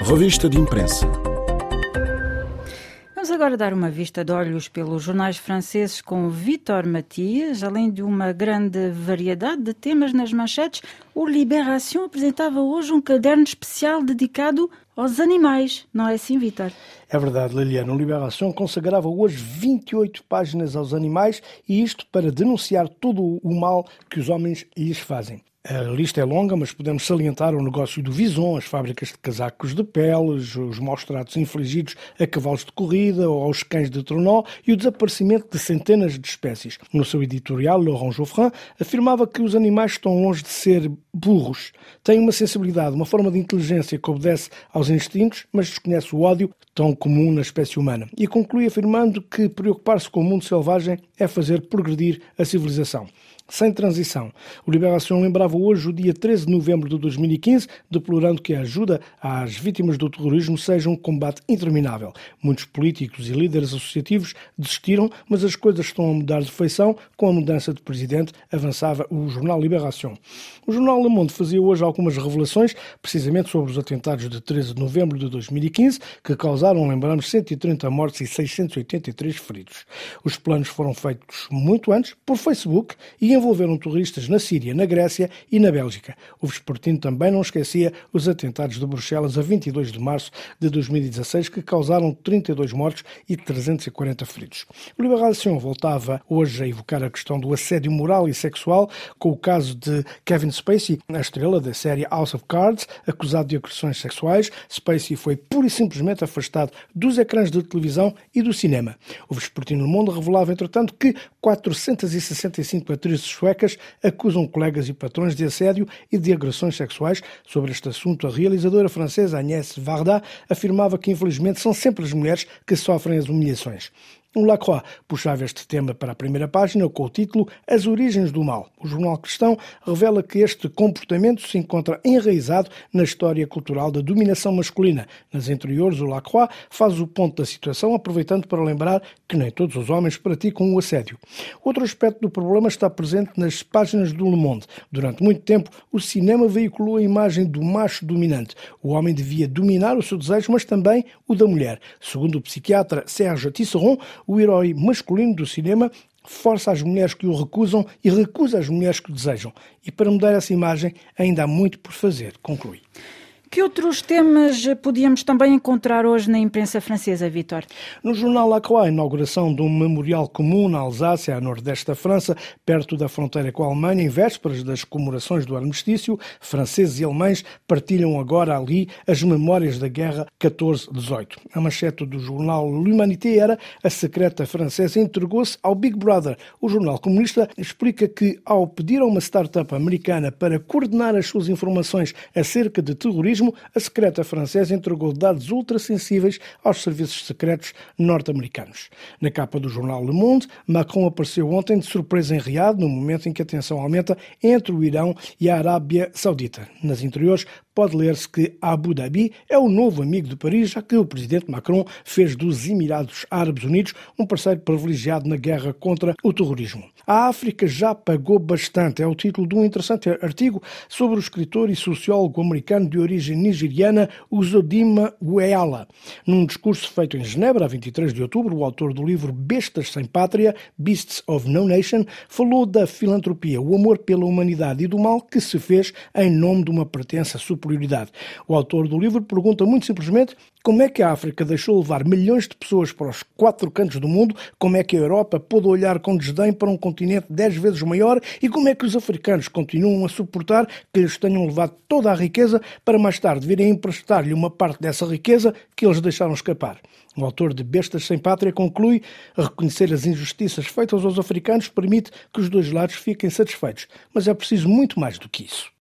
Revista de Imprensa. Vamos agora dar uma vista de olhos pelos jornais franceses com Vítor Matias. Além de uma grande variedade de temas nas manchetes, o Libération apresentava hoje um caderno especial dedicado aos animais. Não é assim, Vítor? É verdade, Liliana. O Libération consagrava hoje 28 páginas aos animais, e isto para denunciar todo o mal que os homens lhes fazem. A lista é longa, mas podemos salientar o negócio do Vison, as fábricas de casacos de peles, os maus-tratos infligidos a cavalos de corrida ou aos cães de trenó e o desaparecimento de centenas de espécies. No seu editorial, Laurent Geoffrin afirmava que os animais estão longe de ser burros. Têm uma sensibilidade, uma forma de inteligência que obedece aos instintos, mas desconhece o ódio tão comum na espécie humana. E conclui afirmando que preocupar-se com o mundo selvagem é fazer progredir a civilização. Sem transição. O Libération lembrava hoje o dia 13 de novembro de 2015, deplorando que a ajuda às vítimas do terrorismo seja um combate interminável. Muitos políticos e líderes associativos desistiram, mas as coisas estão a mudar de feição com a mudança de presidente, avançava o jornal Libération. O jornal Le Monde fazia hoje algumas revelações, precisamente sobre os atentados de 13 de novembro de 2015, que causaram, lembramos, 130 mortes e 683 feridos. Os planos foram feitos muito antes, por Facebook, e envolveram terroristas na Síria, na Grécia e na Bélgica. O Vespertino também não esquecia os atentados de Bruxelas a 22 de março de 2016, que causaram 32 mortos e 340 feridos. O Libération voltava hoje a evocar a questão do assédio moral e sexual, com o caso de Kevin Spacey, a estrela da série House of Cards, acusado de agressões sexuais. Spacey foi pura e simplesmente afastado dos ecrãs de televisão e do cinema. O Vespertino Le Monde revelava, entretanto, que 465 atrizes suecas acusam colegas e patrões de assédio e de agressões sexuais. Sobre este assunto, a realizadora francesa Agnès Varda afirmava que, infelizmente, são sempre as mulheres que sofrem as humilhações. O La Croix puxava este tema para a primeira página com o título As Origens do Mal. O jornal cristão revela que este comportamento se encontra enraizado na história cultural da dominação masculina. Nas interiores, o La Croix faz o ponto da situação, aproveitando para lembrar que nem todos os homens praticam o assédio. Outro aspecto do problema está presente nas páginas do Le Monde. Durante muito tempo, o cinema veiculou a imagem do macho dominante. O homem devia dominar o seu desejo, mas também o da mulher. Segundo o psiquiatra Serge Tisseron, o herói masculino do cinema força as mulheres que o recusam e recusa as mulheres que o desejam. E para mudar essa imagem ainda há muito por fazer, conclui. Que outros temas podíamos também encontrar hoje na imprensa francesa, Vítor? No jornal La Croix, a inauguração de um memorial comum na Alsácia, a nordeste da França, perto da fronteira com a Alemanha, em vésperas das comemorações do armistício, franceses e alemães partilham agora ali as memórias da guerra 14-18. A manchete do jornal L'Humanité era: a secreta francesa entregou-se ao Big Brother. O jornal comunista explica que, ao pedir a uma startup americana para coordenar as suas informações acerca de terrorismo, a secreta francesa entregou dados ultrassensíveis aos serviços secretos norte-americanos. Na capa do jornal Le Monde, Macron apareceu ontem de surpresa em Riad, no momento em que a tensão aumenta entre o Irão e a Arábia Saudita. Nas interiores, pode ler-se que Abu Dhabi é o novo amigo de Paris, já que o presidente Macron fez dos Emirados Árabes Unidos um parceiro privilegiado na guerra contra o terrorismo. A África já pagou bastante, é o título de um interessante artigo sobre o escritor e sociólogo americano de origem nigeriana Uzodinma Weala. Num discurso feito em Genebra, a 23 de outubro, o autor do livro Bestas Sem Pátria, Beasts of No Nation, falou da filantropia, o amor pela humanidade e do mal que se fez em nome de uma pretensa superioridade. O autor do livro pergunta muito simplesmente como é que a África deixou levar milhões de pessoas para os 4 cantos do mundo, como é que a Europa pôde olhar com desdém para um continente 10 vezes maior e como é que os africanos continuam a suportar que lhes tenham levado toda a riqueza para mais tarde virem emprestar-lhe uma parte dessa riqueza que eles deixaram escapar. O autor de Bestas Sem Pátria conclui: reconhecer as injustiças feitas aos africanos permite que os dois lados fiquem satisfeitos, mas é preciso muito mais do que isso.